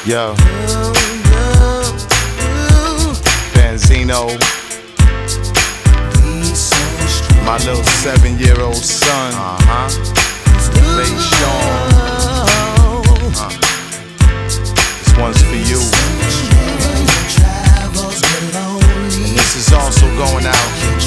Yo, Benzino, my little 7-year-old son, Lay Sean. This one's for you. And this is also going out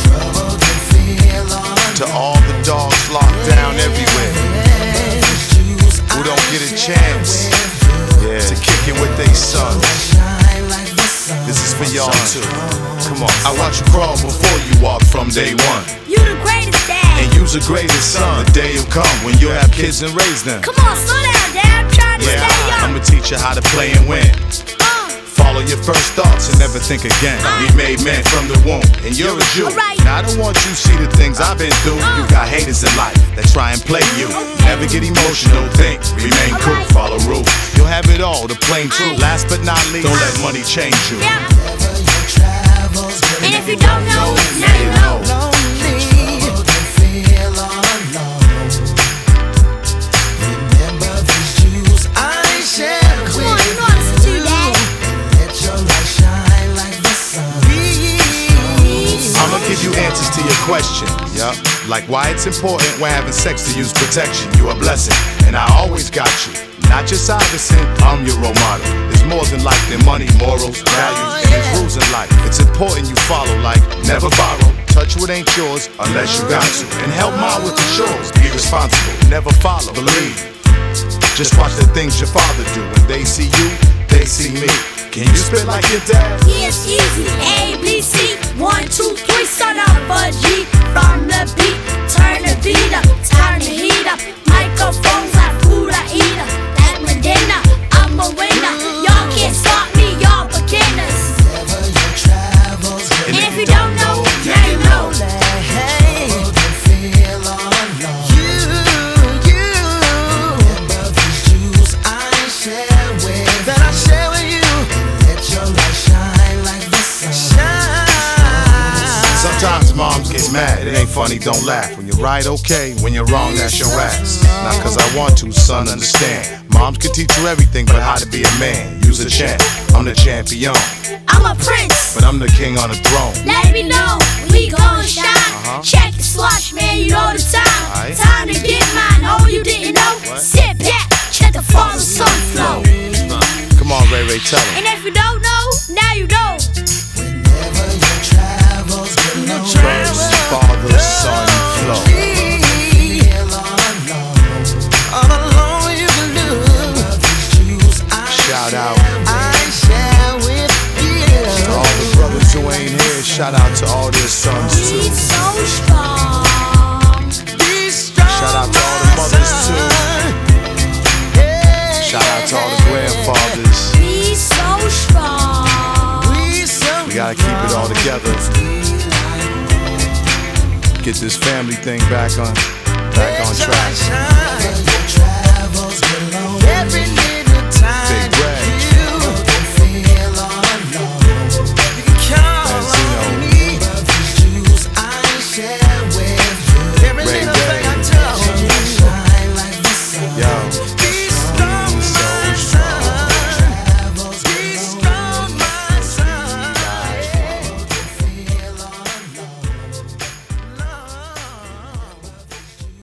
to all the dogs locked down everywhere who don't get a chance to kick it with they son. This is for y'all too. Come on. I watch you crawl before you walk from day one. You the greatest dad, and you's the greatest son. The day will come when you have kids and raise them. Come on, slow down, Dad. I'm trying to stay young. I'ma teach you how to play and win. Follow your first thoughts and never think again. We made men from the womb, and you're a Jew. Now I don't want you to see the things I've been through. You got haters in life that try and play you. Never get emotional, think, remain cool, follow rules. You'll have it all, the plain truth. Last but not least, don't let money change you. And if you don't know, now you know. Give you answers to your question, like why it's important when having sex to use protection. You a blessing, and I always got you. Not just Iverson, I'm your role model. There's more than life than money, morals, values, and there's rules in life. It's important you follow, like never borrow, touch what ain't yours unless you got to, and help mom with the chores. Be responsible, never follow, believe. Just watch the things your father do. When they see you, they see me. Can you spit like your dad? It's easy, A, B, C 1, 2, 3, son of a G. From the beat, turn the beat up, turn the heat up. Microphones like food I eat up. That's my dinner, I'm a winner. Y'all can't stop me, y'all beginners. And if you don't know, now you know. Sometimes moms get mad, it ain't funny, don't laugh. When you're right, okay, when you're wrong, that's your ass. Not cause I want to, son, understand. Moms can teach you everything but how to be a man. Use a champ, I'm the champion. I'm a prince, but I'm the king on the throne. Let me know, we gon' shine. Check the swatch, man, you know the time. Time to get mine, oh you didn't know. Sit back, check the father son flow. Come on, Ray Ray, tell him. And if you don't know, now you know. First father son flow. Shout out to all the brothers who ain't here. Shout out to all their sons too. Be so strong. Shout out to all the mothers too. Shout out to all the grandfathers. Be so strong. We gotta keep it all together. Get this family thing back on track.